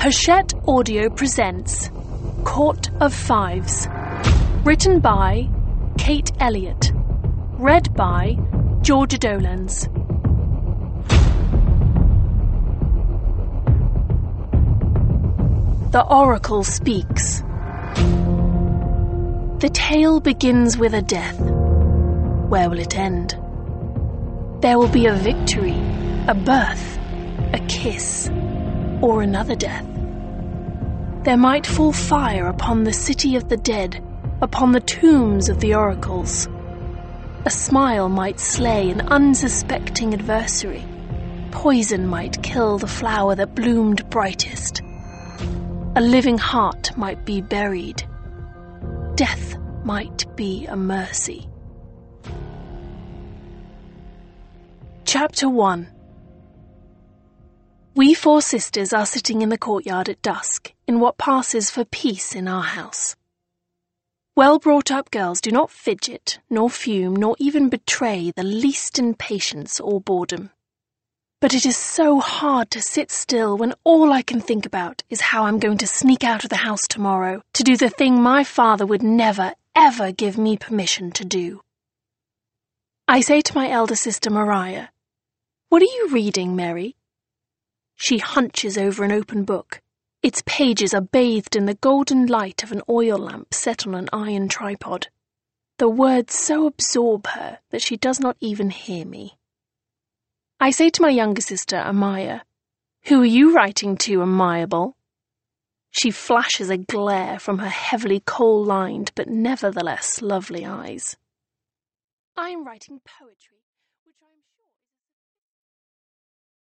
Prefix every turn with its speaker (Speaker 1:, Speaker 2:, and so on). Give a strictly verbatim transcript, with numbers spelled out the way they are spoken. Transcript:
Speaker 1: Hachette Audio presents Court of Fives. Written by Kate Elliott. Read by Georgia Dolans. The Oracle speaks. The tale begins with a death. Where will it end? There will be a victory, a birth, a kiss, or another death. There might fall fire upon the city of the dead, upon the tombs of the oracles. A smile might slay an unsuspecting adversary. Poison might kill the flower that bloomed brightest. A living heart might be buried. Death might be a mercy. Chapter one. We four sisters are sitting in the courtyard at dusk, in what passes for peace in our house. Well-brought-up girls do not fidget, nor fume, nor even betray the least impatience or boredom. But it is so hard to sit still when all I can think about is how I'm going to sneak out of the house tomorrow to do the thing my father would never, ever give me permission to do. I say to my elder sister Mariah, "What are you reading, Mary?" She hunches over an open book. Its pages are bathed in the golden light of an oil lamp set on an iron tripod. The words so absorb her that she does not even hear me. I say to my younger sister, Amaya, "Who are you writing to, Amayable?" She flashes a glare from her heavily coal-lined but nevertheless lovely eyes. "I am writing poetry."